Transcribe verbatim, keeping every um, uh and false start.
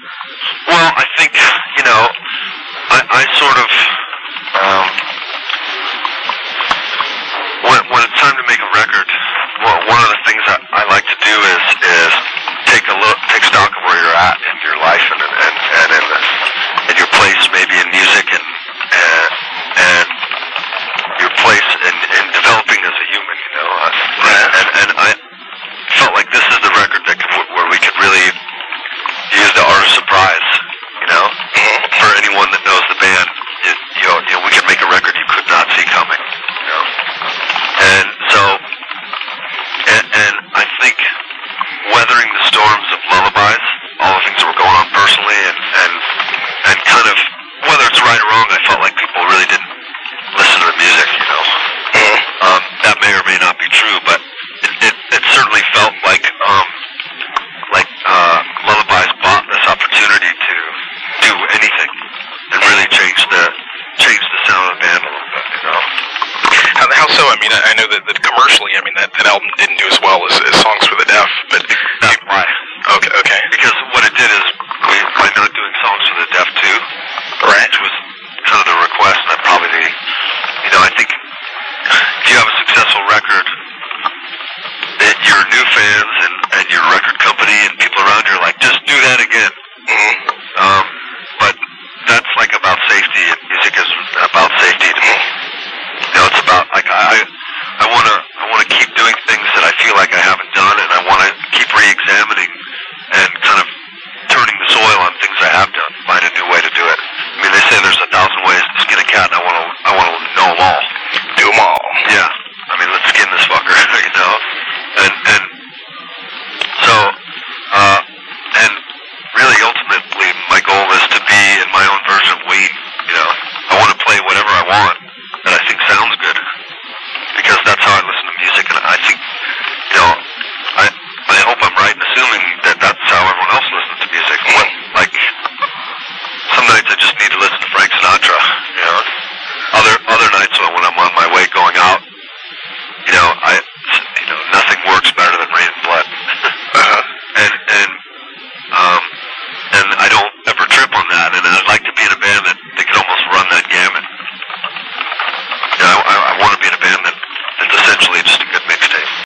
Well, I think, you know, I, I sort of, um, when, when it's time to make a record, well, one of the things I, I like to do is, is take a look, take stock of where you're at in your life and, and, and in, the, in your place maybe in music and, and, and your place in, in developing as a human, you know, uh, and, and I felt like this is the record that could, where we could really use the art of surprise, you know, for anyone that knows the band, you, you, know, you know, we could make a record you could not see coming, you know, and so, and, and I think weathering the storms of Lullabies, all the things that were going on personally, and, and, and kind of, whether it's right or wrong, I felt like people really didn't listen to the music, you know, um, that may or may not be true, but it, it, it certainly felt like, um, like, uh, Lullabies bought this opportunity to do anything and really change the, change the sound of the band a little bit, you know. How, how so? I mean, I, I know that, that commercially, I mean, that, that album didn't do as well as, as Songs for the Deaf, but